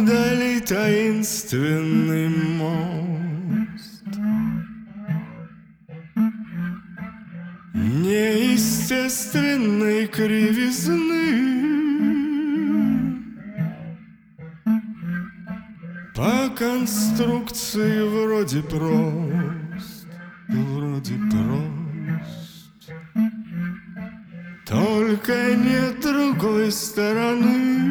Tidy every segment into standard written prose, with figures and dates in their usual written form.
вдали таинственный мост неестественной кривизны. По конструкции вроде прост, только нет другой стороны.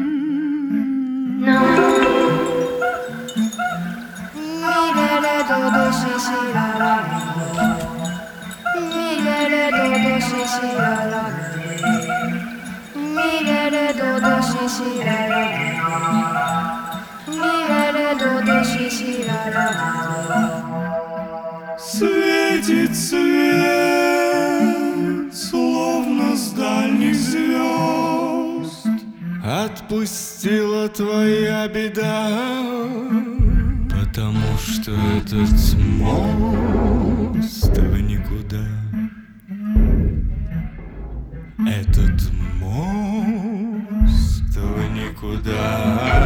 Светит свет, словно с дальних звезд. Отпустила твоя беда, потому что этот мост в никуда. Этот мост в никуда.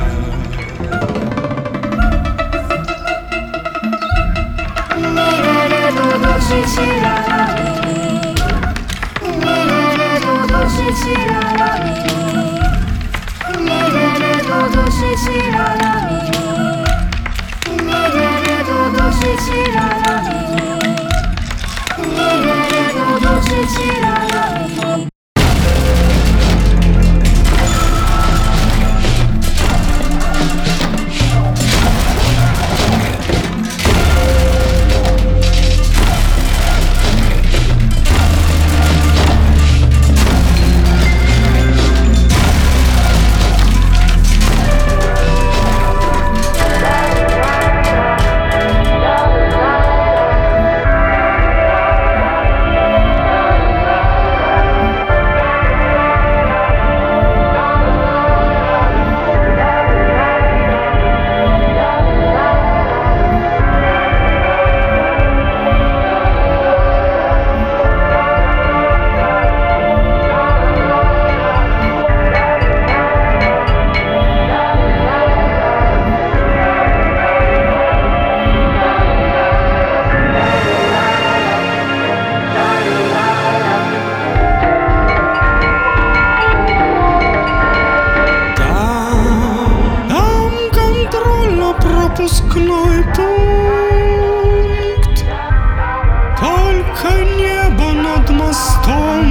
Пропускной пункт, только небо над мостом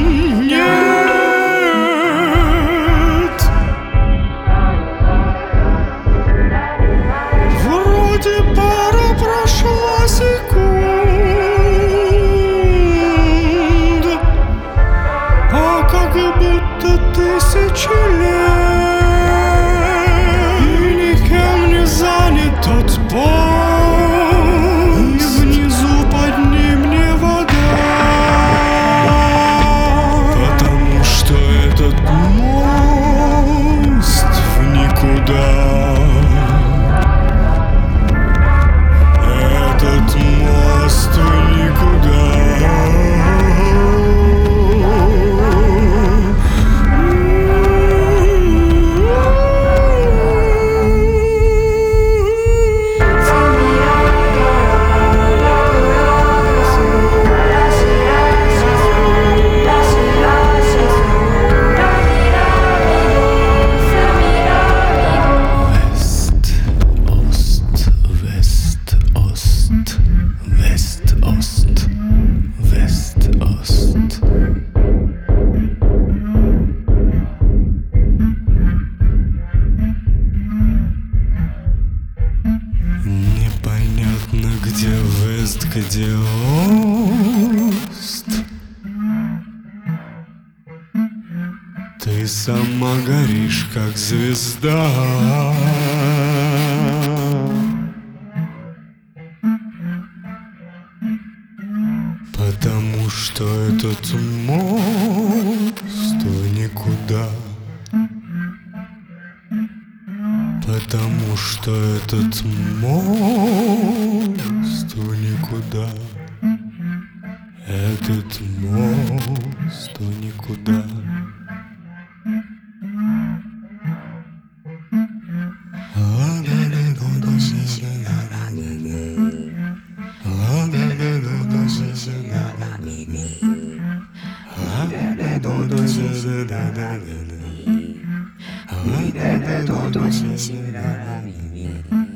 нет. Вроде пара прошла секунд, а как будто тысячи лет. Тот пол, и внизу под ним не вода, потому что этот мост в никуда. Этот мост в никуда. Непонятно, где вест, где ост. Ты сама горишь, как звезда. Потому что этот мост в никуда. Потому что этот мост в никуда. Этот мост в никуда. 的朵朵星星的秘密。